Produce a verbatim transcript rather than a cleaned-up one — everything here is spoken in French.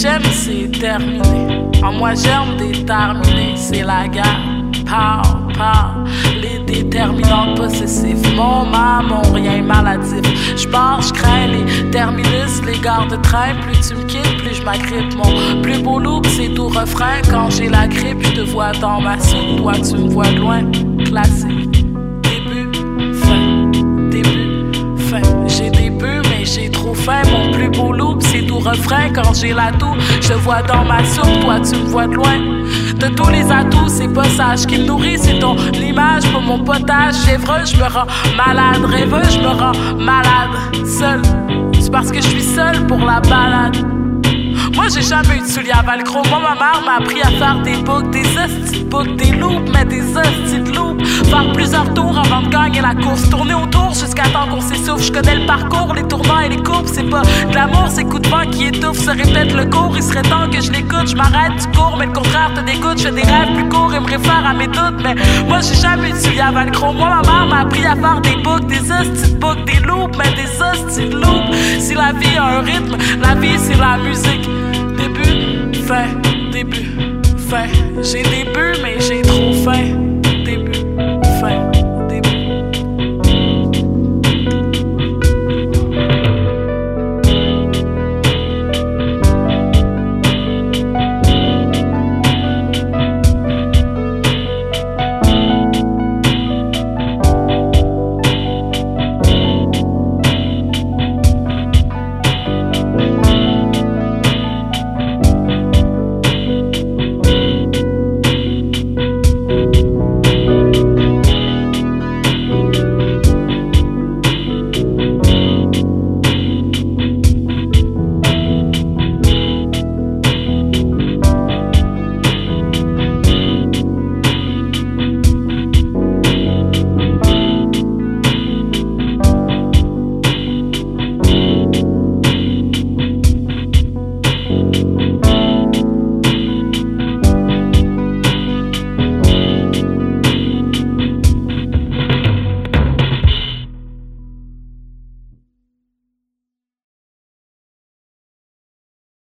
j'aime, c'est terminé. En moi, j'aime déterminé, c'est la guerre. Pow, pow, les déterminants possessifs. Mon mal, mon rien maladif. J'pars, j'crains les terminus, les gares de train. Plus tu me quittes, plus j'm'agrippe. Mon plus beau look, c'est tout refrain. Quand j'ai la grippe, j'te vois dans ma soupe. Toi, tu me vois de loin, classique. Début, fin, début, fin. J'ai des buts, mais j'ai trop faim. Mon plus beau look, c'est tout refrain. Quand j'ai la toux, je vois dans ma soupe. Toi, tu me vois de loin. De tous les atouts, c'est pas sage qui me nourrit, c'est ton image pour mon potage. Chèvreux, je me rends malade, rêveux, je me rends malade. Seul, c'est parce que je suis seul pour la balade. Moi j'ai jamais eu de souliers à velcro. Moi ma mère m'a appris à faire des boucles, des hosties de boucles, des loupes, mais des hosties de loupes. Faire plusieurs tours avant de gagner la course. Tourner autour jusqu'à temps qu'on s'essouffle. Je connais le parcours, les tournants et les courbes. C'est pas de l'amour, c'est coup de vent qui étouffe. Se répète le cours, il serait temps que je l'écoute. Je m'arrête, tu cours, mais le contraire te dégoûte. Je fais des rêves plus courts et me réfère à mes doutes. Mais moi j'ai jamais eu de souliers à velcro. Moi ma mère m'a appris à faire des boucles, des hosties de boucles, des loupes, mais des hosties de loupes. Si la vie a un rythme, la vie c'est la musique. Début, fin, début, fin. J'ai des buts, mais j'ai trop faim.